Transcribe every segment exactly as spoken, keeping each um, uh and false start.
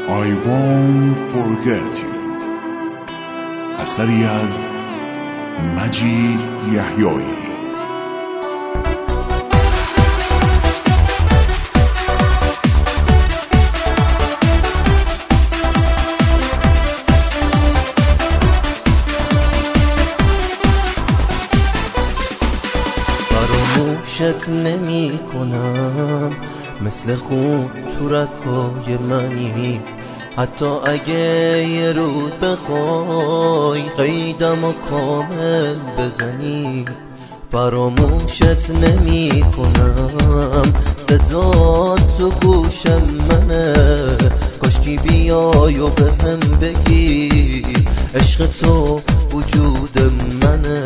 I won't forget you اثری از مجید یحیایی. فراموشت نمی کنم، مثل خون تو رگ‌های منی. حتی اگه یه روز بخوای قیدم و کامل بزنی، فراموشت نمی کنم. صدات تو گوشم منه، کاشکی بیای و به هم بگی عشق تو وجود منه.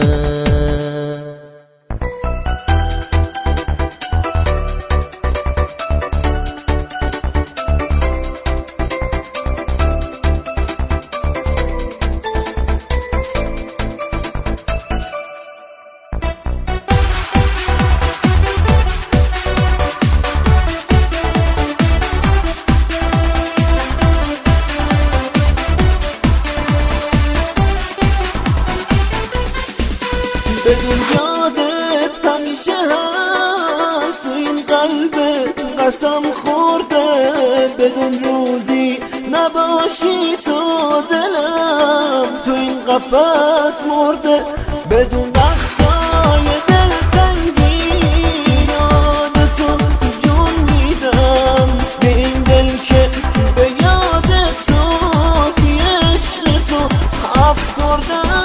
بدون یادت همیشه هست تو این قلبت قسم خورده. بدون روزی نباشی تو دلم تو این قفس مرده. بدون وقتای دلتنگی یاد تو جون میدم، به این دل که به یاد تو بی عشق تو افسردم.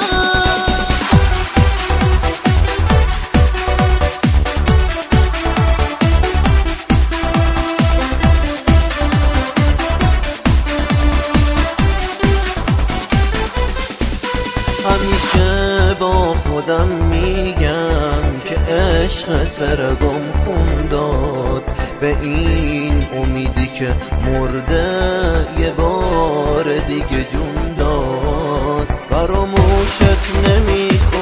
همیشه با خودم میگم که عشقت فرگم خون داد، به این امیدی که مرده یه بار دیگه جون داد. فراموشت نمی